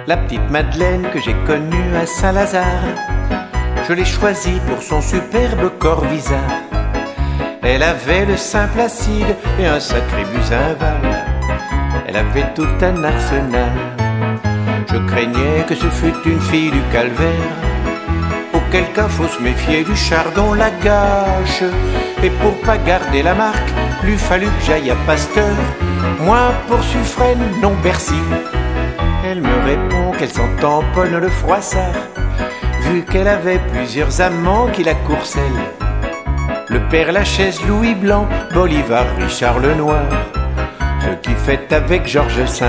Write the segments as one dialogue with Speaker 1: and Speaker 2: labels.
Speaker 1: la petite Madeleine que j'ai connue à Saint-Lazare. Je l'ai choisie pour son superbe corps visage. Elle avait le sein placide et un sacré buzinval. Elle avait tout un arsenal. Je craignais que ce fût une fille du calvaire. Auquel cas faut se méfier du chardon la gâche. Et pour pas garder la marque, lui fallut que j'aille à Pasteur. Moi pour Suffren, non Bercy. Elle me répond qu'elle s'en tamponne le froissart, vu qu'elle avait plusieurs amants qui la courcellent. Le Père Lachaise, Louis Blanc, Bolivar, Richard Lenoir, ce qui fait avec Georges V.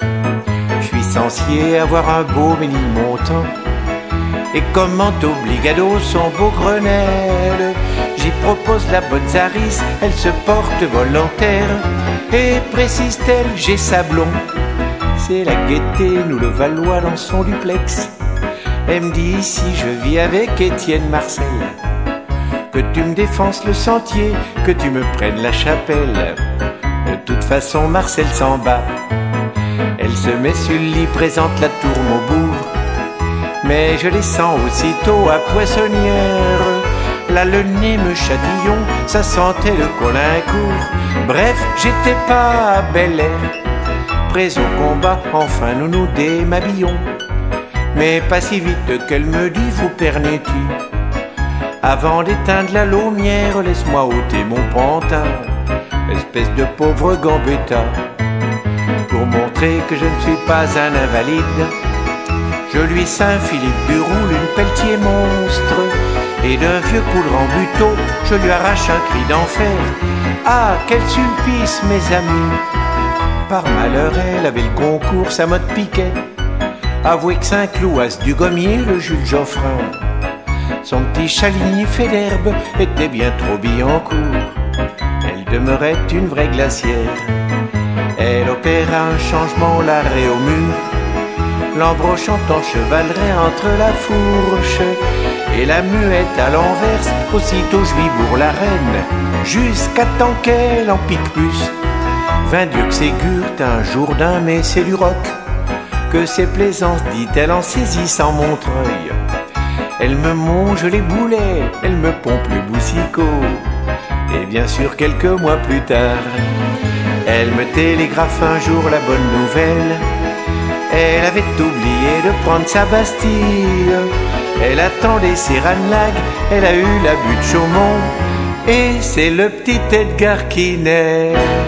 Speaker 1: Je suis censé avoir un beau Ménilmontant, et comment obligado son beau Grenelle. J'y propose la bonne Zaris, elle se porte volontaire, et précise-t-elle, j'ai Sablon. C'est la gaieté, nous le Valois dans son duplex. Elle me dit ici je vis avec Étienne Marcel, que tu me défenses le sentier, que tu me prennes la chapelle. De toute façon Marcel s'en bat. Elle se met sur le lit, présente la tour Maubourg, mais je les sens aussitôt à Poissonnière. Là le nez me chatillon, ça sentait le Colincourt. Bref, j'étais pas à Bel Air. Prêts au combat, enfin nous nous démabillons. Mais pas si vite qu'elle me dit, vous pernet-tu? Avant d'éteindre la lumière, laisse-moi ôter mon pantin, espèce de pauvre gambetta. Pour montrer que je ne suis pas un invalide, je lui Saint-Philippe du Roule une Pelletier monstre, et d'un vieux couleur en buteau, je lui arrache un cri d'enfer. Ah, quel sulpice, mes amis! Par malheur, elle avait le concours, sa mode piquet. Avouez que Saint-Cloud, as du Gommier, le Jules Geoffrin, son petit Chaligny fait d'herbe était bien trop Billancourt. Elle demeurait une vraie glacière. Elle opéra un changement, l'arrêt au mur, l'embrochant en chevalerait entre la fourche et la muette à l'envers. Aussitôt je lui bourre la reine, jusqu'à temps qu'elle en pique plus. Vint Dieu que c'est Gurte un Jourdain, mais c'est du roc, que c'est plaisance, dit-elle en saisissant mon treuil. Elle me monge les boulets, elle me pompe le boussicot, et bien sûr quelques mois plus tard, elle me télégraphe un jour la bonne nouvelle. Elle avait oublié de prendre sa Bastille. Elle attendait ses Ranelagh, elle a eu la butte Chaumont, et c'est le petit Edgar qui naît.